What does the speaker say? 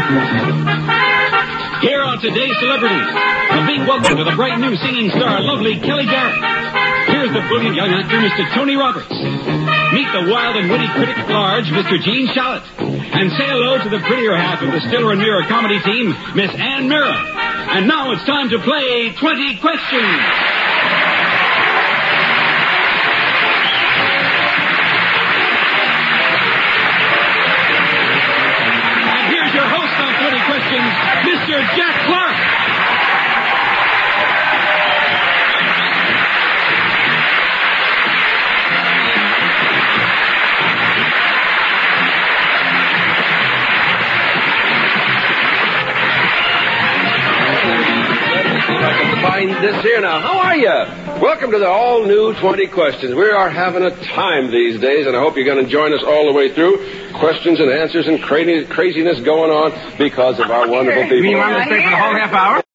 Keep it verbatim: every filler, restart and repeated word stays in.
Here are today's celebrities. A big welcome to the bright new singing star, lovely Kelly Garrett. Here's the brilliant young actor, Mister Tony Roberts. Meet the wild and witty critic at large, Mister Gene Shalit. And say hello to the prettier half of the Stiller and Mirror comedy team, Miss Ann Mirror. And now it's time to play twenty questions. Mister Jack Clark. Find this here now. How are you? Welcome to the all-new twenty Questions. We are having a time these days, and I hope you're going to join us all the way through. Questions and answers and crazy, craziness going on because of our wonderful people. You want to stay for the whole half hour?